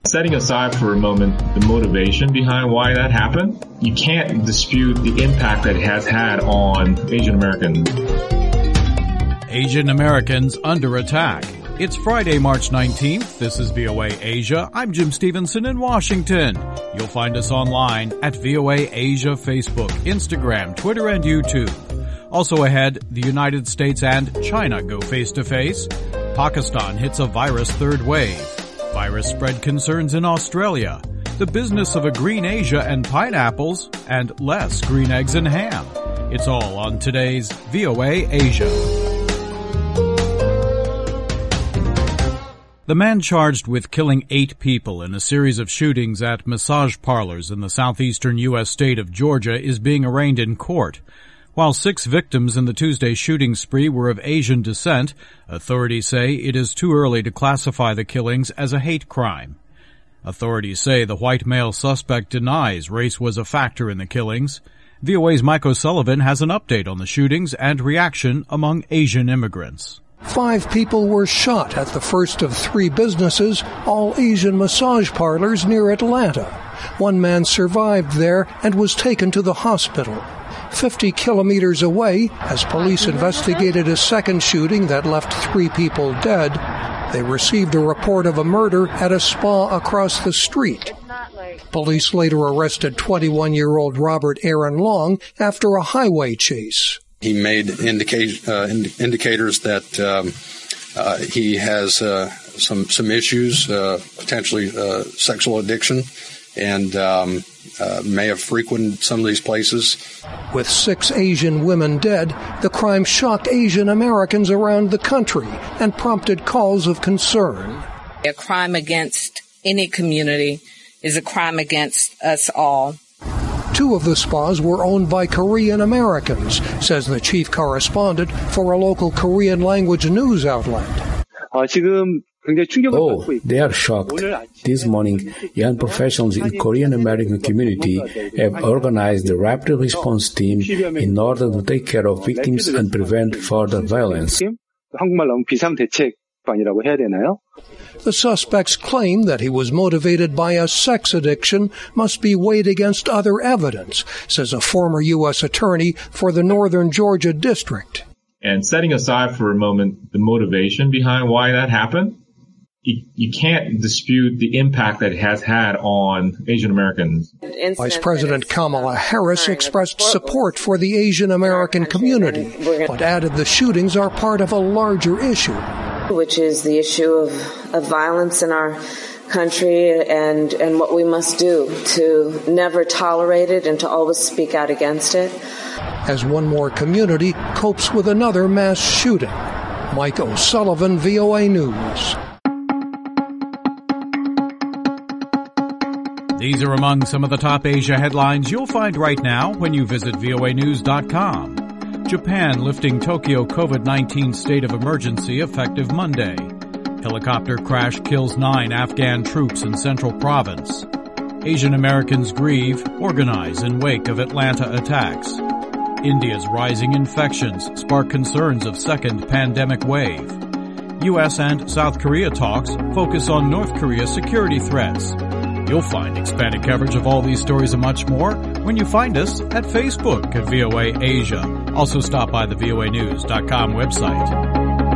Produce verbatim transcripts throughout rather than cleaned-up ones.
Setting aside for a moment the motivation behind why that happened, you can't dispute the impact that it has had on Asian Americans. Asian Americans under attack. It's Friday, March nineteenth. This is V O A Asia. I'm Jim Stevenson in Washington. You'll find us online at V O A Asia Facebook, Instagram, Twitter, and YouTube. Also ahead, the United States and China go face-to-face. Pakistan hits a virus third wave. Virus spread concerns in Australia. The business of a green Asia and pineapples, and less green eggs and ham. It's all on today's V O A Asia. The man charged with killing eight people in a series of shootings at massage parlors in the southeastern U S state of Georgia is being arraigned in court. While six victims in the Tuesday shooting spree were of Asian descent, authorities say it is too early to classify the killings as a hate crime. Authorities say the white male suspect denies race was a factor in the killings. V O A's Mike O'Sullivan has an update on the shootings and reaction among Asian immigrants. Five people were shot at the first of three businesses, all Asian massage parlors near Atlanta. One man survived there and was taken to the hospital. Fifty kilometers away, as police investigated a second shooting that left three people dead, they received a report of a murder at a spa across the street. Police later arrested twenty-one-year-old Robert Aaron Long after a highway chase. He made indicate, uh, ind- indicators that um, uh, he has uh, some some issues, uh, potentially uh, sexual addiction, and um, uh, may have frequented some of these places. With six Asian women dead, the crime shocked Asian Americans around the country and prompted calls of concern. A crime against any community is a crime against us all. Two of the spas were owned by Korean Americans, says the chief correspondent for a local Korean language news outlet. Oh, they are shocked. This morning, young professionals in the Korean American community have organized the rapid response team in order to take care of victims and prevent further violence. The suspect's claim that he was motivated by a sex addiction must be weighed against other evidence, says a former U S attorney for the Northern Georgia District. And setting aside for a moment the motivation behind why that happened, you, you can't dispute the impact that it has had on Asian Americans. Vice President Kamala Harris expressed support for the Asian American community, but added the shootings are part of a larger issue, which is the issue of, of violence in our country and, and what we must do to never tolerate it and to always speak out against it. As one more community copes with another mass shooting. Mike O'Sullivan, V O A News. These are among some of the top Asia headlines you'll find right now when you visit V O A news dot com. Japan lifting Tokyo COVID nineteen state of emergency effective Monday. Helicopter crash kills nine Afghan troops in Central Province. Asian Americans grieve, organize in wake of Atlanta attacks. India's rising infections spark concerns of second pandemic wave. U S and South Korea talks focus on North Korea's security threats. You'll find expanded coverage of all these stories and much more when you find us at Facebook at V O A Asia. Also stop by the V O A news dot com website.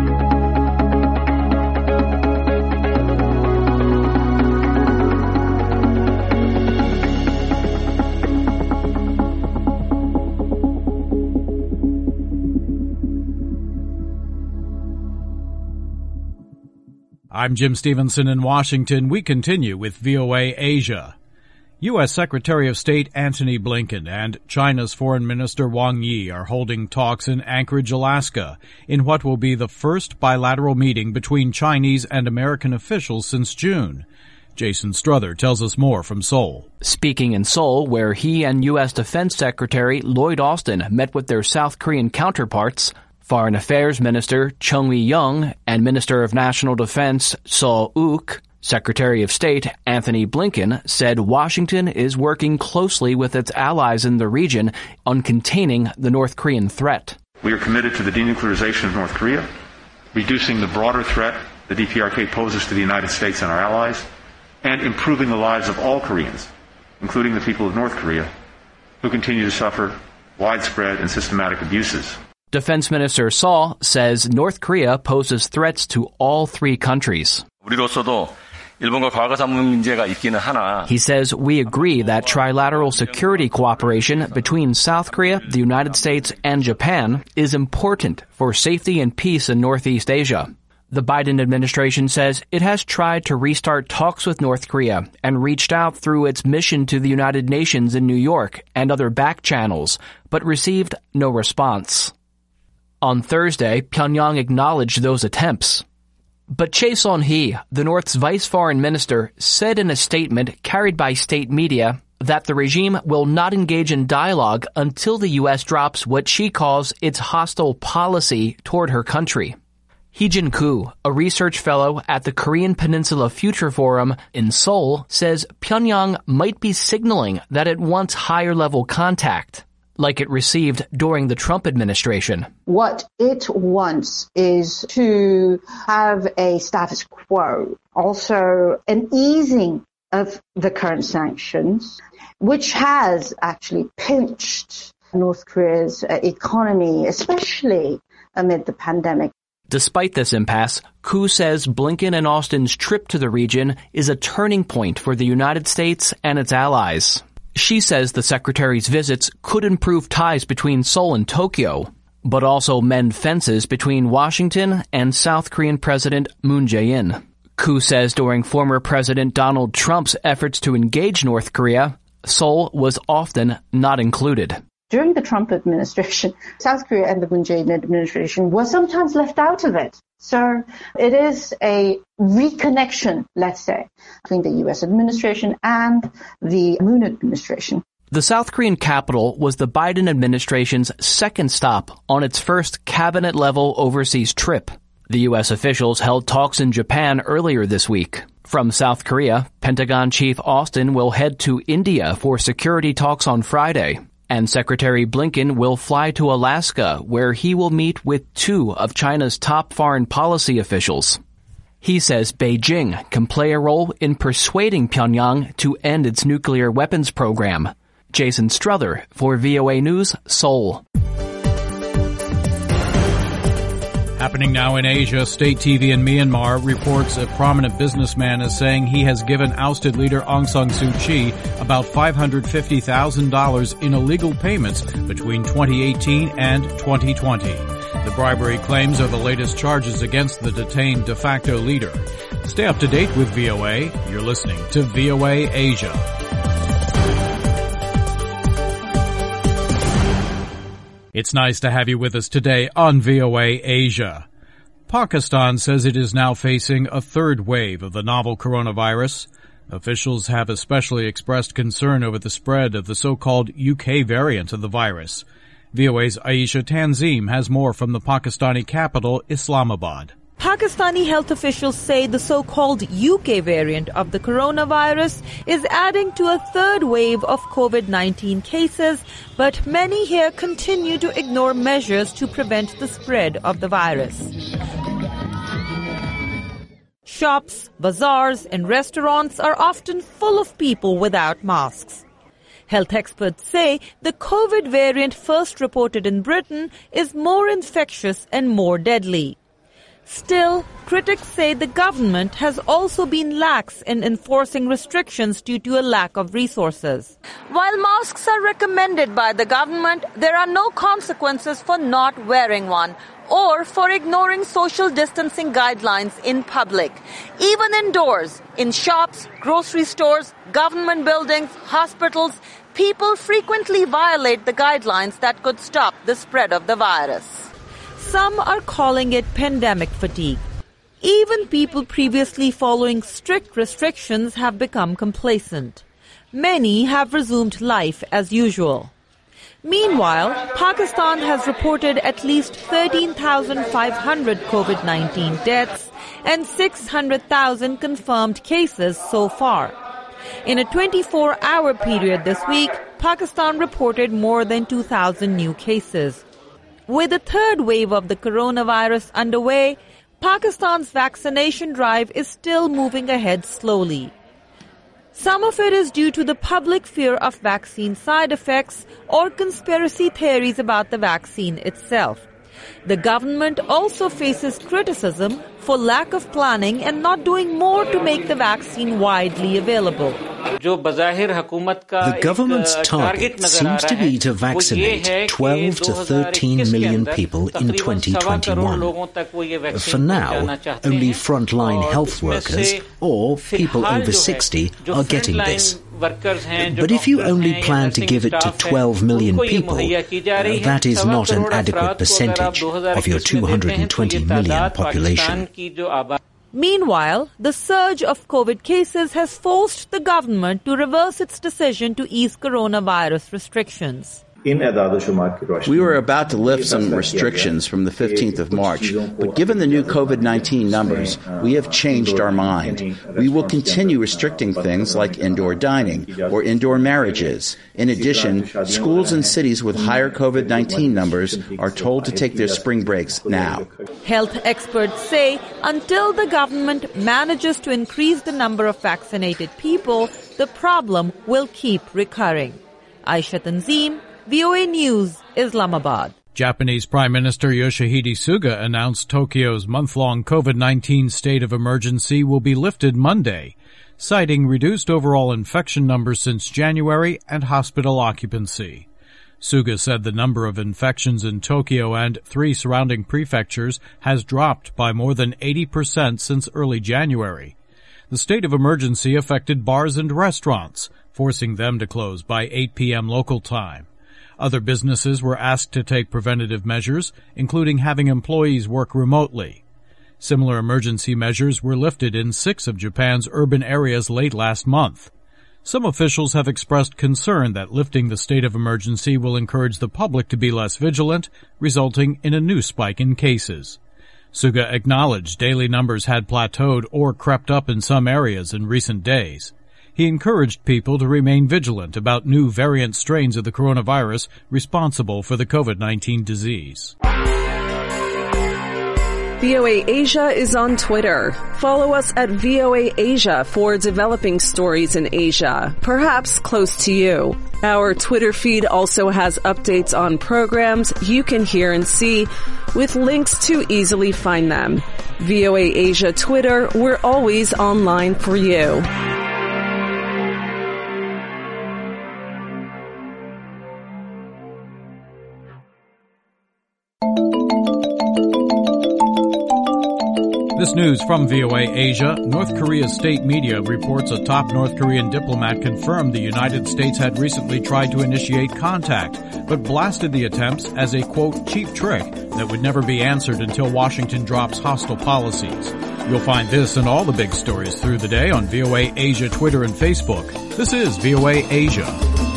I'm Jim Stevenson in Washington. We continue with V O A Asia. U S. Secretary of State Antony Blinken and China's Foreign Minister Wang Yi are holding talks in Anchorage, Alaska, in what will be the first bilateral meeting between Chinese and American officials since June. Jason Struther tells us more from Seoul. Speaking in Seoul, where he and U S. Defense Secretary Lloyd Austin met with their South Korean counterparts, Foreign Affairs Minister Chung Wi-young and Minister of National Defense Seo Wook, Secretary of State Antony Blinken said Washington is working closely with its allies in the region on containing the North Korean threat. We are committed to the denuclearization of North Korea, reducing the broader threat the D P R K poses to the United States and our allies, and improving the lives of all Koreans, including the people of North Korea, who continue to suffer widespread and systematic abuses. Defense Minister Seo says North Korea poses threats to all three countries. 우리로서도 일본과 과거 상무 문제가 있기는 하나. He says we agree that trilateral security cooperation between South Korea, the United States, and Japan is important for safety and peace in Northeast Asia. The Biden administration says it has tried to restart talks with North Korea and reached out through its mission to the United Nations in New York and other back channels, but received no response. On Thursday, Pyongyang acknowledged those attempts. But Chae Son-hee, the North's vice foreign minister, said in a statement carried by state media that the regime will not engage in dialogue until the U S drops what she calls its hostile policy toward her country. Hee-jin Koo, a research fellow at the Korean Peninsula Future Forum in Seoul, says Pyongyang might be signaling that it wants higher-level contact, like it received during the Trump administration. What it wants is to have a status quo, also an easing of the current sanctions, which has actually pinched North Korea's economy, especially amid the pandemic. Despite this impasse, Koo says Blinken and Austin's trip to the region is a turning point for the United States and its allies. She says the secretary's visits could improve ties between Seoul and Tokyo, but also mend fences between Washington and South Korean President Moon Jae-in. Koo says during former President Donald Trump's efforts to engage North Korea, Seoul was often not included. During the Trump administration, South Korea and the Moon Jae-in administration was sometimes left out of it. So it is a reconnection, let's say, between the U S administration and the Moon administration. The South Korean capital was the Biden administration's second stop on its first cabinet-level overseas trip. The U S officials held talks in Japan earlier this week. From South Korea, Pentagon Chief Austin will head to India for security talks on Friday. And Secretary Blinken will fly to Alaska, where he will meet with two of China's top foreign policy officials. He says Beijing can play a role in persuading Pyongyang to end its nuclear weapons program. Jason Struther for V O A News, Seoul. Happening now in Asia, state T V in Myanmar reports a prominent businessman is saying he has given ousted leader Aung San Suu Kyi about five hundred fifty thousand dollars in illegal payments between twenty eighteen and twenty twenty. The bribery claims are the latest charges against the detained de facto leader. Stay up to date with V O A. You're listening to V O A Asia. It's nice to have you with us today on V O A Asia. Pakistan says it is now facing a third wave of the novel coronavirus. Officials have especially expressed concern over the spread of the so-called U K variant of the virus. V O A's Aisha Tanzim has more from the Pakistani capital, Islamabad. Pakistani health officials say the so-called U K variant of the coronavirus is adding to a third wave of COVID nineteen cases, but many here continue to ignore measures to prevent the spread of the virus. Shops, bazaars, and restaurants are often full of people without masks. Health experts say the COVID variant first reported in Britain is more infectious and more deadly. Still, critics say the government has also been lax in enforcing restrictions due to a lack of resources. While masks are recommended by the government, there are no consequences for not wearing one or for ignoring social distancing guidelines in public. Even indoors, in shops, grocery stores, government buildings, hospitals, people frequently violate the guidelines that could stop the spread of the virus. Some are calling it pandemic fatigue. Even people previously following strict restrictions have become complacent. Many have resumed life as usual. Meanwhile, Pakistan has reported at least thirteen thousand five hundred COVID nineteen deaths and six hundred thousand confirmed cases so far. In a twenty-four hour period this week, Pakistan reported more than two thousand new cases. With the third wave of the coronavirus underway, Pakistan's vaccination drive is still moving ahead slowly. Some of it is due to the public fear of vaccine side effects or conspiracy theories about the vaccine itself. The government also faces criticism for lack of planning and not doing more to make the vaccine widely available. The government's target seems to be to vaccinate twelve to thirteen million people in twenty twenty-one. For now, only frontline health workers or people over sixty are getting this. But if you only plan to give it to twelve million people, uh, that is not an adequate percentage of your two hundred twenty million population. Meanwhile, the surge of COVID cases has forced the government to reverse its decision to ease coronavirus restrictions. We were about to lift some restrictions from the fifteenth of March, but given the new COVID nineteen numbers, we have changed our mind. We will continue restricting things like indoor dining or indoor marriages. In addition, schools in cities with higher COVID nineteen numbers are told to take their spring breaks now. Health experts say until the government manages to increase the number of vaccinated people, the problem will keep recurring. Aisha Tanzim, V O A News, Islamabad. Japanese Prime Minister Yoshihide Suga announced Tokyo's month-long COVID nineteen state of emergency will be lifted Monday, citing reduced overall infection numbers since January and hospital occupancy. Suga said the number of infections in Tokyo and three surrounding prefectures has dropped by more than eighty percent since early January. The state of emergency affected bars and restaurants, forcing them to close by eight p.m. local time. Other businesses were asked to take preventative measures, including having employees work remotely. Similar emergency measures were lifted in six of Japan's urban areas late last month. Some officials have expressed concern that lifting the state of emergency will encourage the public to be less vigilant, resulting in a new spike in cases. Suga acknowledged daily numbers had plateaued or crept up in some areas in recent days. He encouraged people to remain vigilant about new variant strains of the coronavirus responsible for the COVID nineteen disease. V O A Asia is on Twitter. Follow us at V O A Asia for developing stories in Asia, perhaps close to you. Our Twitter feed also has updates on programs you can hear and see, with links to easily find them. V O A Asia Twitter, we're always online for you. This news from V O A Asia. North Korea's state media reports a top North Korean diplomat confirmed the United States had recently tried to initiate contact, but blasted the attempts as a, quote, cheap trick that would never be answered until Washington drops hostile policies. You'll find this and all the big stories through the day on V O A Asia Twitter and Facebook. This is V O A Asia.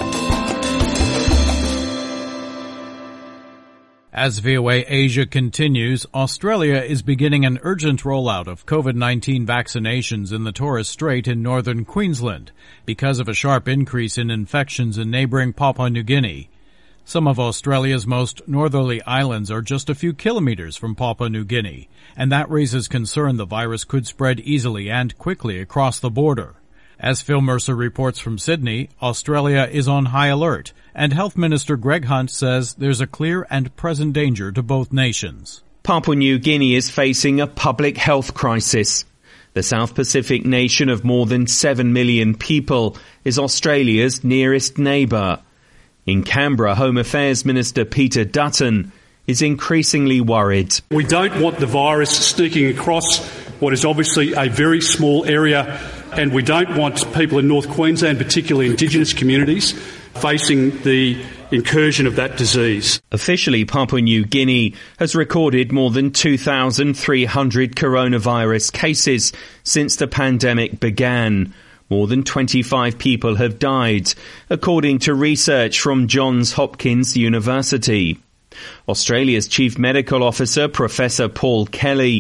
As V O A Asia continues, Australia is beginning an urgent rollout of COVID nineteen vaccinations in the Torres Strait in northern Queensland because of a sharp increase in infections in neighbouring Papua New Guinea. Some of Australia's most northerly islands are just a few kilometres from Papua New Guinea, and that raises concern the virus could spread easily and quickly across the border. As Phil Mercer reports from Sydney, Australia is on high alert, and Health Minister Greg Hunt says there's a clear and present danger to both nations. Papua New Guinea is facing a public health crisis. The South Pacific nation of more than seven million people is Australia's nearest neighbour. In Canberra, Home Affairs Minister Peter Dutton is increasingly worried. We don't want the virus sneaking across what is obviously a very small area, and we don't want people in North Queensland, particularly Indigenous communities, facing the incursion of that disease. Officially, Papua New Guinea has recorded more than two thousand three hundred coronavirus cases since the pandemic began. More than twenty-five people have died, according to research from Johns Hopkins University. Australia's Chief Medical Officer, Professor Paul Kelly,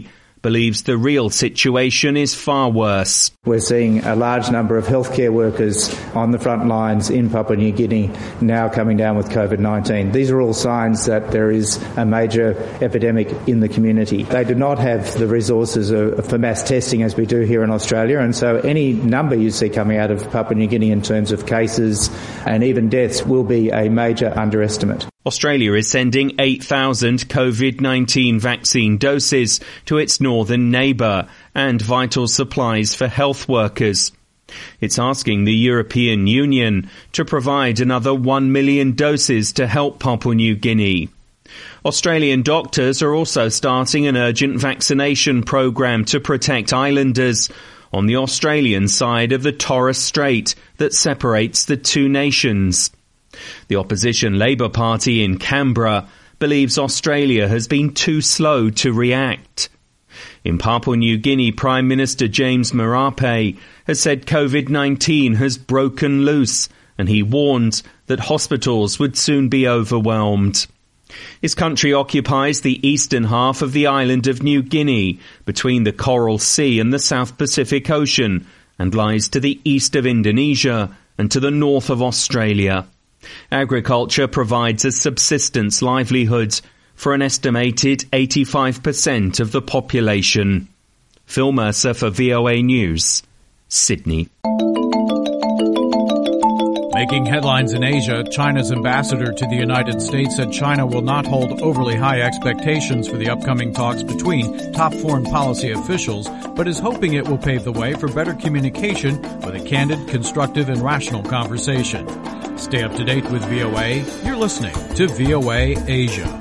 believes the real situation is far worse. We're seeing a large number of healthcare workers on the front lines in Papua New Guinea now coming down with COVID nineteen. These are all signs that there is a major epidemic in the community. They do not have the resources for mass testing as we do here in Australia, and so any number you see coming out of Papua New Guinea in terms of cases and even deaths will be a major underestimate. Australia is sending eight thousand COVID nineteen vaccine doses to its northern neighbour and vital supplies for health workers. It's asking the European Union to provide another one million doses to help Papua New Guinea. Australian doctors are also starting an urgent vaccination programme to protect islanders on the Australian side of the Torres Strait that separates the two nations. The opposition Labour Party in Canberra believes Australia has been too slow to react. In Papua New Guinea, Prime Minister James Marape has said COVID nineteen has broken loose, and he warned that hospitals would soon be overwhelmed. His country occupies the eastern half of the island of New Guinea, between the Coral Sea and the South Pacific Ocean, and lies to the east of Indonesia and to the north of Australia. Agriculture provides a subsistence livelihood for an estimated eighty-five percent of the population. Phil Mercer for V O A News, Sydney. Making headlines in Asia, China's ambassador to the United States said China will not hold overly high expectations for the upcoming talks between top foreign policy officials, but is hoping it will pave the way for better communication with a candid, constructive, and rational conversation. Stay up to date with V O A. You're listening to V O A Asia.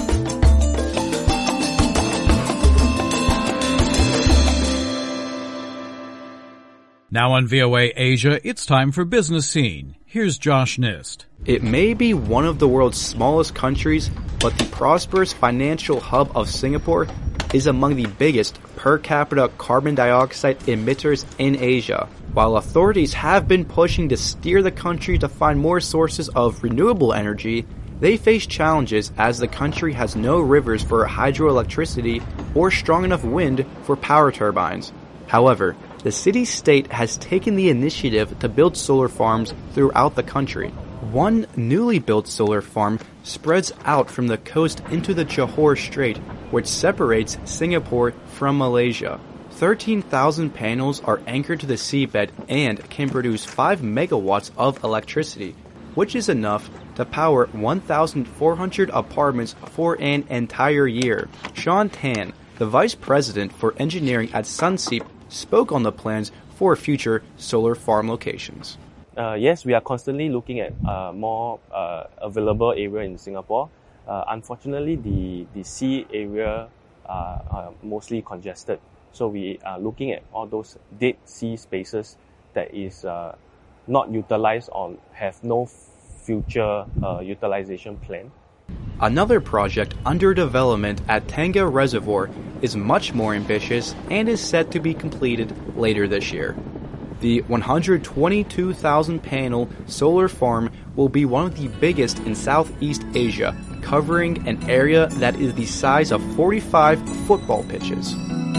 Now on V O A Asia, it's time for Business Scene. Here's Josh Nist. It may be one of the world's smallest countries, but the prosperous financial hub of Singapore is among the biggest per capita carbon dioxide emitters in Asia. While authorities have been pushing to steer the country to find more sources of renewable energy, they face challenges as the country has no rivers for hydroelectricity or strong enough wind for power turbines. However, the city-state has taken the initiative to build solar farms throughout the country. One newly built solar farm spreads out from the coast into the Johor Strait, which separates Singapore from Malaysia. thirteen thousand panels are anchored to the seabed and can produce five megawatts of electricity, which is enough to power one thousand four hundred apartments for an entire year. Sean Tan, the vice president for engineering at Sunseap, spoke on the plans for future solar farm locations. Uh, yes, we are constantly looking at uh, more uh, available area in Singapore. Uh, unfortunately, the, the sea area uh, are mostly congested. So we are looking at all those dead sea spaces that is uh, not utilized or have no future uh, utilization plan. Another project under development at Tengah Reservoir is much more ambitious and is set to be completed later this year. The one hundred twenty-two thousand panel solar farm will be one of the biggest in Southeast Asia, covering an area that is the size of forty-five football pitches.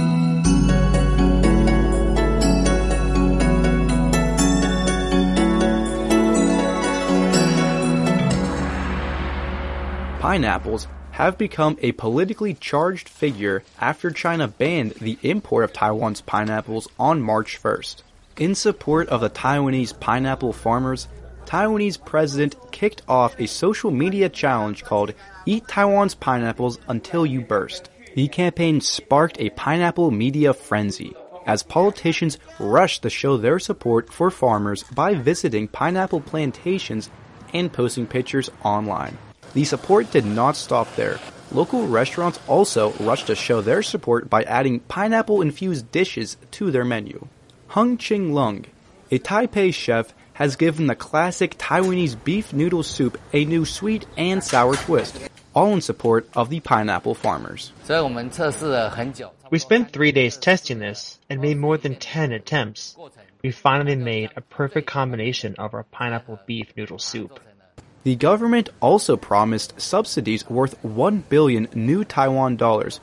Pineapples have become a politically charged figure after China banned the import of Taiwan's pineapples on March first. In support of the Taiwanese pineapple farmers, Taiwanese president kicked off a social media challenge called Eat Taiwan's Pineapples Until You Burst. The campaign sparked a pineapple media frenzy, as politicians rushed to show their support for farmers by visiting pineapple plantations and posting pictures online. The support did not stop there. Local restaurants also rushed to show their support by adding pineapple-infused dishes to their menu. Hung Ching Lung, a Taipei chef, has given the classic Taiwanese beef noodle soup a new sweet and sour twist, all in support of the pineapple farmers. We spent three days testing this and made more than ten attempts. We finally made a perfect combination of our pineapple beef noodle soup. The government also promised subsidies worth one billion new Taiwan dollars,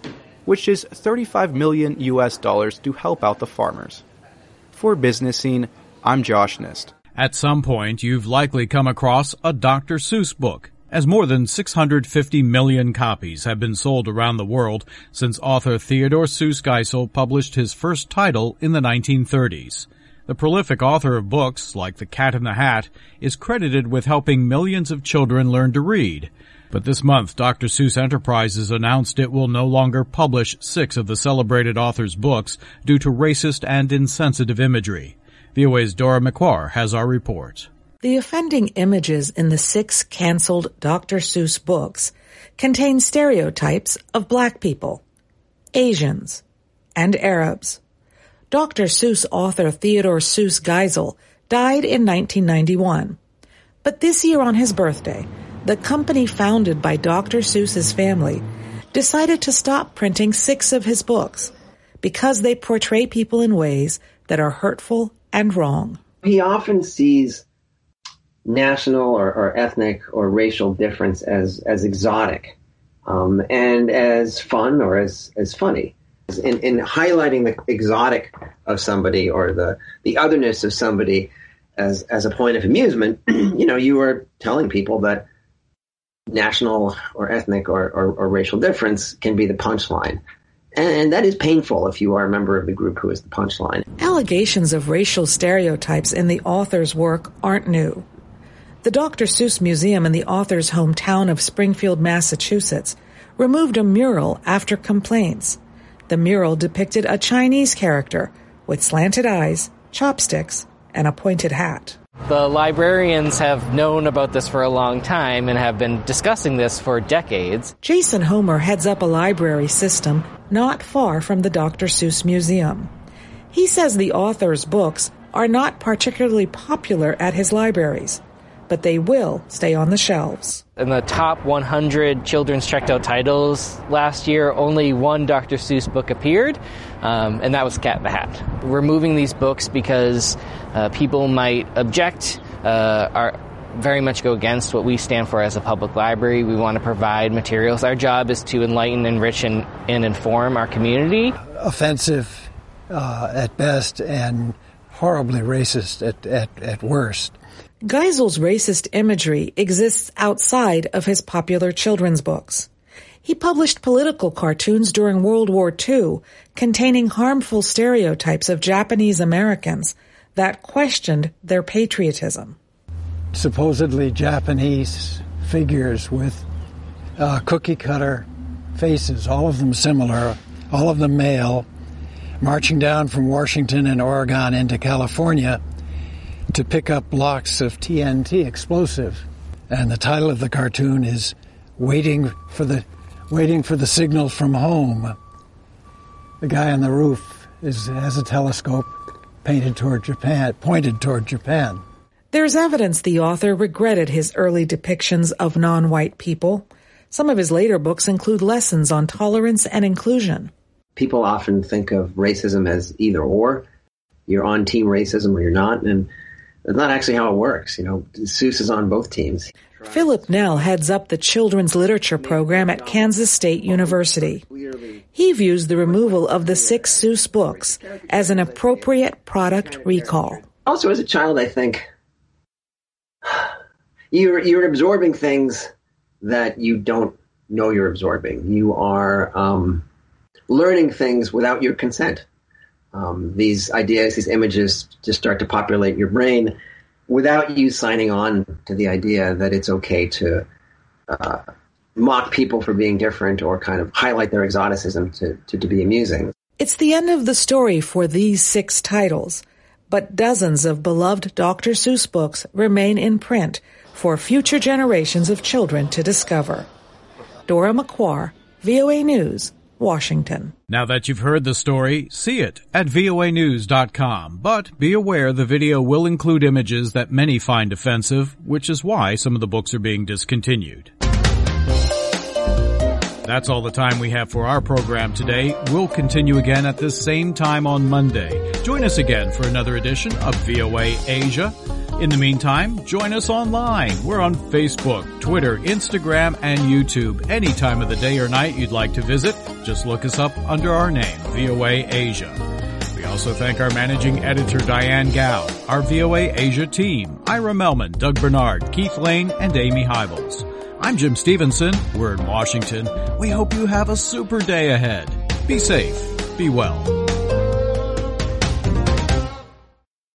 which is thirty-five million U S dollars to help out the farmers. For Business Scene, I'm Josh Nist. At some point, you've likely come across a Doctor Seuss book, as more than six hundred fifty million copies have been sold around the world since author Theodore Seuss Geisel published his first title in the nineteen thirties. The prolific author of books like The Cat in the Hat is credited with helping millions of children learn to read. But this month, Doctor Seuss Enterprises announced it will no longer publish six of the celebrated author's books due to racist and insensitive imagery. V O A's Dora McQuarr has our report. The offending images in the six canceled Doctor Seuss books contain stereotypes of black people, Asians, and Arabs. Doctor Seuss author Theodore Seuss Geisel died in nineteen ninety-one. But this year on his birthday, the company founded by Doctor Seuss's family decided to stop printing six of his books because they portray people in ways that are hurtful and wrong. He often sees national or, or ethnic or racial difference as, as exotic um, and as fun or as, as funny. In, in highlighting the exotic of somebody or the, the otherness of somebody as, as a point of amusement, you know, you are telling people that national or ethnic or, or, or racial difference can be the punchline. And that is painful if you are a member of the group who is the punchline. Allegations of racial stereotypes in the author's work aren't new. The Doctor Seuss Museum in the author's hometown of Springfield, Massachusetts, removed a mural after complaints. The mural depicted a Chinese character with slanted eyes, chopsticks, and a pointed hat. The librarians have known about this for a long time and have been discussing this for decades. Jason Homer heads up a library system not far from the Doctor Seuss Museum. He says the author's books are not particularly popular at his libraries, but they will stay on the shelves. In the top one hundred children's checked out titles last year, only one Doctor Seuss book appeared, um, and that was Cat in the Hat. We're moving these books because uh, people might object, uh, are very much go against what we stand for as a public library. We want to provide materials. Our job is to enlighten, enrich, and, and inform our community. Offensive uh, at best and horribly racist at, at, at worst. Geisel's racist imagery exists outside of his popular children's books. He published political cartoons during World War Two containing harmful stereotypes of Japanese Americans that questioned their patriotism. Supposedly Japanese figures with uh, cookie-cutter faces, all of them similar, all of them male, marching down from Washington and Oregon into California to pick up blocks of T N T explosive. And the title of the cartoon is Waiting for the Waiting for the Signal from Home. The guy on the roof is has a telescope painted toward Japan, pointed toward Japan. There's evidence the author regretted his early depictions of non-white people. Some of his later books include lessons on tolerance and inclusion. People often think of racism as either or. You're on team racism or you're not, and that's not actually how it works. You know, Seuss is on both teams. Philip Nell heads up the children's literature program at Kansas State University. He views the removal of the six Seuss books as an appropriate product recall. Also, as a child, I think you're you're absorbing things that you don't know you're absorbing. You are um, learning things without your consent. Um, these ideas, these images just start to populate your brain without you signing on to the idea that it's okay to uh, mock people for being different or kind of highlight their exoticism to, to, to be amusing. It's the end of the story for these six titles, but dozens of beloved Doctor Seuss books remain in print for future generations of children to discover. Dora McQuarr, V O A News, Washington. Now that you've heard the story, see it at V O A news dot com. But be aware the video will include images that many find offensive, which is why some of the books are being discontinued. That's all the time we have for our program today. We'll continue again at this same time on Monday. Join us again for another edition of V O A Asia. In the meantime, join us online. We're on Facebook, Twitter, Instagram, and YouTube. Any time of the day or night you'd like to visit, just look us up under our name, V O A Asia. We also thank our managing editor, Diane Gao, our V O A Asia team, Ira Melman, Doug Bernard, Keith Lane, and Amy Hybels. I'm Jim Stevenson. We're in Washington. We hope you have a super day ahead. Be safe. Be well.